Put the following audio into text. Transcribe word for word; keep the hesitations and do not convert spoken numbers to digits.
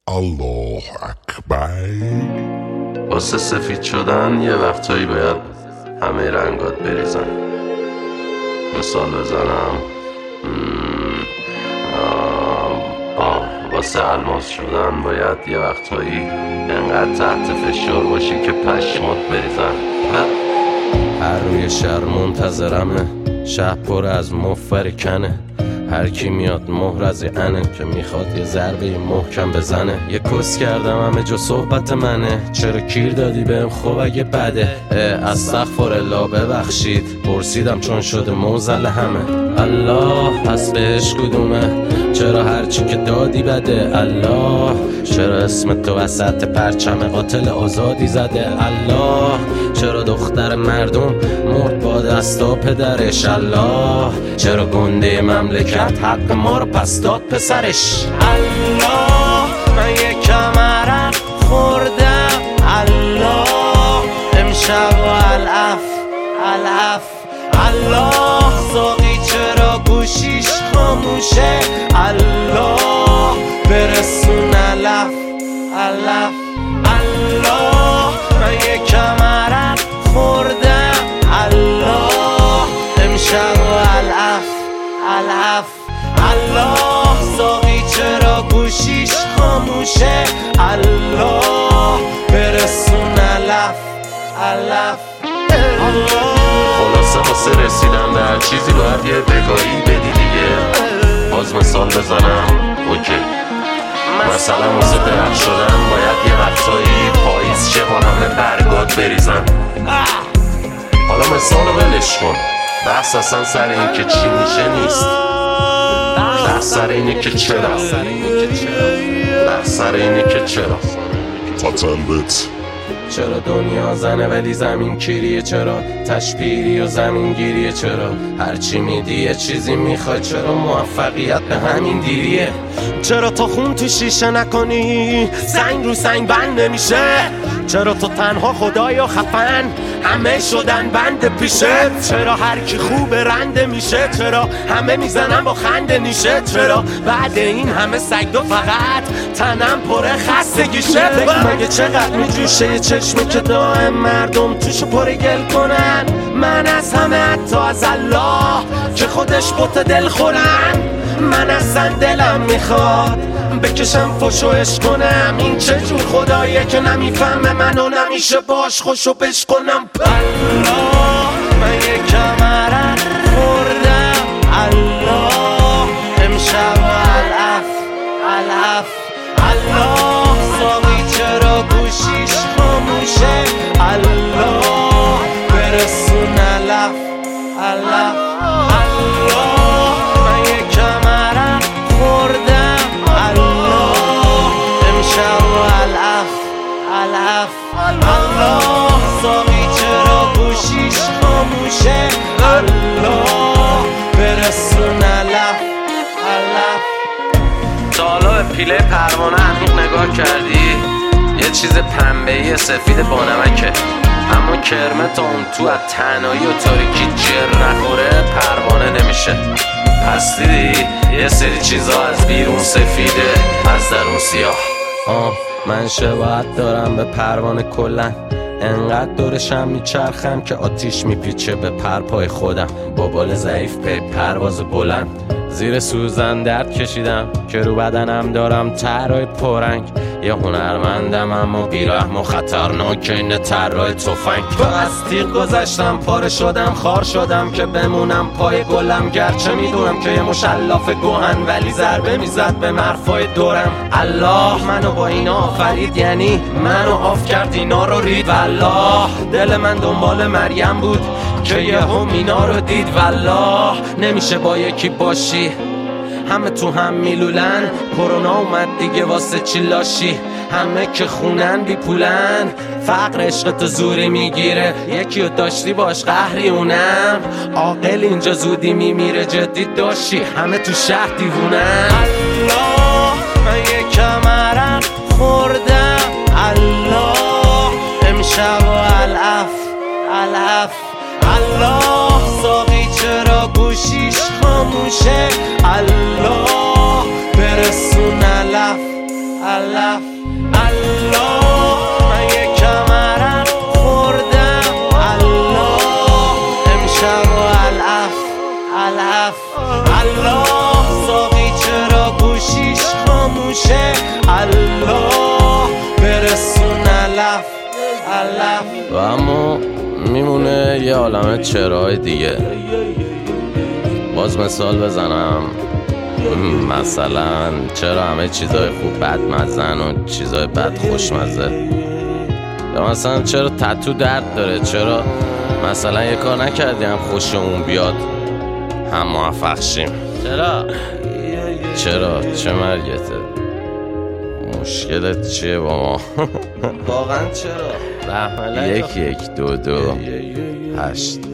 الله اکبر. واسه سفید شدن یه وقتایی باید همه رنگات بریزن. مثال بزنم آه, آه. واسه الماس شدن باید یه وقتایی انقدر تحت فشار باشی که پشمات بریزن. هر روی شهر منتظرمه، شهر پر از مفر کنه. هر کی میاد مهر از انه که میخواد یه ضربه محکم بزنه. یه کس کردم همه جو صحبت منه، چرا کیر دادی بهم خوب اگه بده. استغفرالله ببخشید پرسیدم چون شده موزل همه. الله پس بهش کدومه؟ چرا هرچی که دادی بده؟ الله چرا اسم تو وسط پرچم قاتل آزادی زده؟ الله چرا دختر مردم مرد با دستا پدرش؟ الله چرا گنده مملکت حق ما رو پس داد پسرش؟ الله من یکم عرق خوردم. الله امشب و العف العف. الله ساقی چرا گوشیش خاموشه؟ الله برسون علف علف. الله من یکم عرق خوردم. الله امشب و العف العف. الله ساقی چرا گوشیش خاموشه؟ الله برسون علف علف. خلاصه واسه رسیدن به هر چیزی باید یه بگاهی بدی دیگه. باز مثال بزنم اوکی. مثلا واسه درخت شدن باید یه وقتایی پاییز شه با همه برگات بریزن. حالا مثال رو ولش کن، بحث اصلا سر این که چی میشه نیست، بحث سر اینه که چرا، بحث سر اینه که چرا. تاتنبت چرا دنیا زنه ولی زمین کیریه؟ چرا تشبیری و زمین گیریه؟ چرا هرچی میدی یه چیزی میخوای؟ چرا موفقیت به همین دیریه؟ چرا تو خون تو شیشه نکنی سنگ رو سنگ بند نمیشه؟ چرا تو تنها خدای و خفن همه شدن بند پیشه؟ چرا هر کی خوب رنده میشه؟ چرا همه میزنن با خنده نیشه؟ چرا بعد این همه سگ دو فقط تنم پره خستگیشه؟ مگه چقدر میجوشه یه چشمه که دائم مردم توشو پره گل کنن؟ من از همه حتی از الله که خودش بوت دل خورن. من اصلا دلم میخواد بکشم فشو عشق کنم. این چه جور خداییه که نمیفهمه منو نمیشه باش خوشو بش کنم؟ الله من یکم عرق خوردم. الله امشب و العف العف. الله ساقی چرا گوشیش خاموشه؟ الله برسون علف علف. الله من یکم عرق خوردم. الله امشب و العف العف. الله ساقی چرا گوشیش خاموشه؟ الله برسون علف علف. تا حالا به پیله پروانه عمیق نگاه کردی؟ یه چیز پنبه‌ای سفید با نمکه، اما کرمه تا اون تو از تنهایی و تاریکی جر نخوره پروانه نمیشه. پس دیدی یه سری چیزا از بیرون سفیده از درون سیاه. آه من شباهت دارم به پروانه کلن، انقدر دورشم میچرخم که آتیش میپیچه به پرپای خودم. با بال ضعیف پی پرواز بلند زیر سوزن درد کشیدم که رو بدنم دارم طرای پرنگ. یه هنرمندم اما بیرحم و خطرناک این طرای تفنگ. تو از تیغ گذشتم پاره شدم خار شدم که بمونم پای گلم. گرچه میدونم که یه مشلاف گوهن ولی ضربه میزد به مرفای دورم. الله منو با اینا آفرید، یعنی منو آف کرد اینا رو رید. والله دل من دنبال مریم بود که یهو مینا رو دید. والله نمیشه با یکی باشی همه تو هم میلولن. کرونا اومد دیگه واسه چی لاشی؟ همه که خونن بی پولن. فقر عشقتو زوری میگیره، یکی رو داشتی باش قهری اونم. عاقل اینجا زودی میمیره جدی داشتی همه تو شهر دیوونن. الله من یکم عرق خوردم. الله امشب و العف العف. الله ساقی چرا گوشیش خاموشه؟ الله برسون علف علف. علف الله من یک کمرم خوردم الله امشب و علف علف الله ساقی چرا گوشیش خاموشه الله برسون علف علف و اما میمونه یه عالمه چراهای دیگه. باز مثال بزنم، مثلا چرا همه چیزای خوب بد مزن و چیزای بد خوشمزه، یا مثلا چرا تتو درد داره، چرا مثلا یه کار نکردی هم خوشمون بیاد هم موفق شیم، چرا چرا چه مرگته، مشکلت چیه با ما؟ واقعا چرا؟ یک یک دو دو هشت